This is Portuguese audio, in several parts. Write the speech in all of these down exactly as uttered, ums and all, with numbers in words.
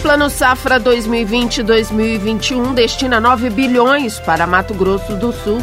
Plano Safra dois mil e vinte a dois mil e vinte e um destina nove bilhões para Mato Grosso do Sul.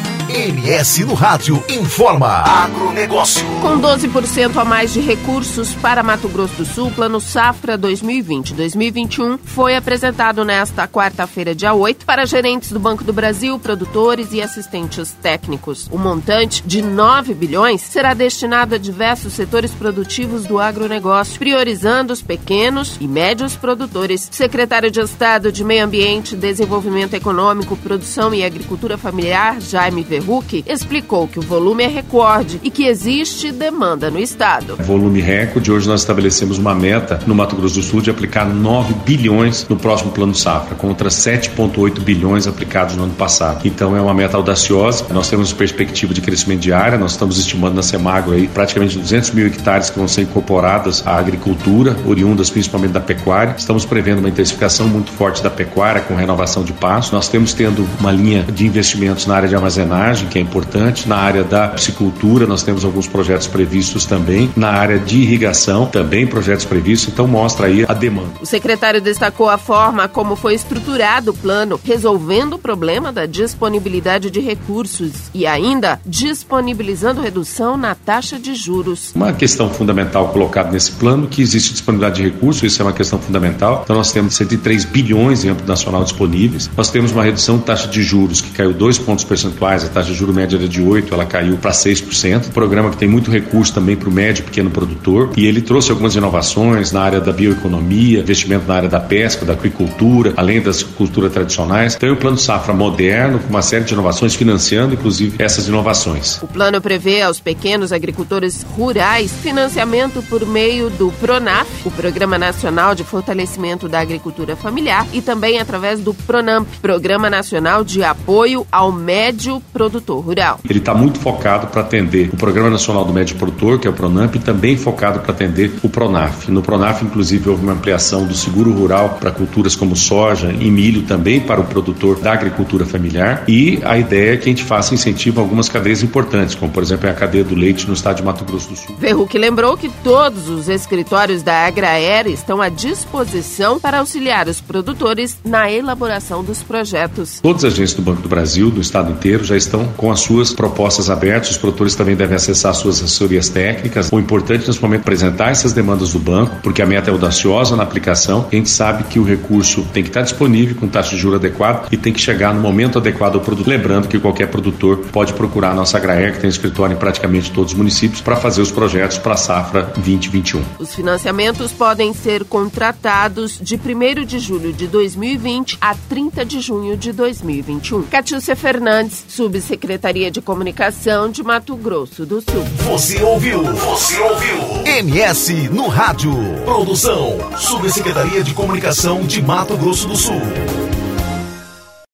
M S no Rádio informa. Agronegócio. Com doze por cento a mais de recursos para Mato Grosso do Sul, Plano Safra dois mil e vinte a dois mil e vinte e um foi apresentado nesta quarta-feira, dia oito, para gerentes do Banco do Brasil, produtores e assistentes técnicos. O montante de nove bilhões será destinado a diversos setores produtivos do agronegócio, priorizando os pequenos e médios produtores. O secretário de Estado de Meio Ambiente, Desenvolvimento Econômico, Produção e Agricultura Familiar, Jaime Verruc, explicou que o volume é recorde e que existe demanda no estado. Volume recorde. Hoje nós estabelecemos uma meta no Mato Grosso do Sul de aplicar nove bilhões no próximo Plano Safra, contra sete vírgula oito bilhões aplicados no ano passado. Então é uma meta audaciosa. Nós temos perspectiva de crescimento de área. Nós estamos estimando na Semagro aí praticamente duzentos mil hectares que vão ser incorporadas à agricultura, oriundas principalmente da pecuária. Estamos prevendo uma intensificação muito forte da pecuária com renovação de pasto. Nós temos tendo uma linha de investimentos na área de armazenagem, que é importante. Na área da piscicultura, nós temos alguns projetos previstos também. Na área de irrigação, também projetos previstos. Então, mostra aí a demanda. O secretário destacou a forma como foi estruturado o plano, resolvendo o problema da disponibilidade de recursos e ainda disponibilizando redução na taxa de juros. Uma questão fundamental colocada nesse plano, que existe disponibilidade de recursos, isso é uma questão fundamental. Então, nós temos cento e três bilhões em âmbito nacional disponíveis. Nós temos uma redução de taxa de juros, que caiu dois pontos percentuais. A taxa de juros média era de oito, ela caiu para seis por cento. Um programa que tem muito recurso também para o médio e pequeno produtor. E ele trouxe algumas inovações na área da bioeconomia, investimento na área da pesca, da aquicultura, além das culturas tradicionais. Então, é um plano safra moderno, com uma série de inovações, financiando, inclusive, essas inovações. O plano prevê aos pequenos agricultores rurais financiamento por meio do PRONAF, o Programa Nacional de Fortalecimento da Agricultura Familiar, e também através do PRONAMP, Programa Nacional de Apoio ao Médio Produtor Rural. Ele está muito focado para atender o Programa Nacional do Médio Produtor, que é o PRONAMP, e também focado para atender o PRONAF. No PRONAF, inclusive, houve uma ampliação do seguro rural para culturas como soja e milho, também para o produtor da agricultura familiar. E a ideia é que a gente faça incentivo a algumas cadeias importantes, como, por exemplo, a cadeia do leite no estado de Mato Grosso do Sul. Verruc lembrou que todos os escritórios da Agraera estão à disposição para auxiliar os produtores na elaboração dos projetos. Todas as agências do Banco do Brasil, do estado inteiro, já estão com as suas propostas abertas. Os produtores também devem acessar suas assessorias técnicas. O importante nesse momento é apresentar essas demandas do banco, porque a meta é audaciosa na aplicação. A gente sabe que o recurso tem que estar disponível com taxa de juros adequada e tem que chegar no momento adequado ao produto. Lembrando que qualquer produtor pode procurar a nossa Agraera, que tem escritório em praticamente todos os municípios, para fazer os projetos para a safra vinte e vinte e um. Os financiamentos podem ser contratados de primeiro de julho de dois mil e vinte a trinta de junho de dois mil e vinte e um. Catiúcia Fernandes, Subsecretaria de Comunicação de Mato Grosso do Sul. Você ouviu? Você ouviu? M S no Rádio. Produção, Subsecretaria de Comunicação de Mato Grosso do Sul.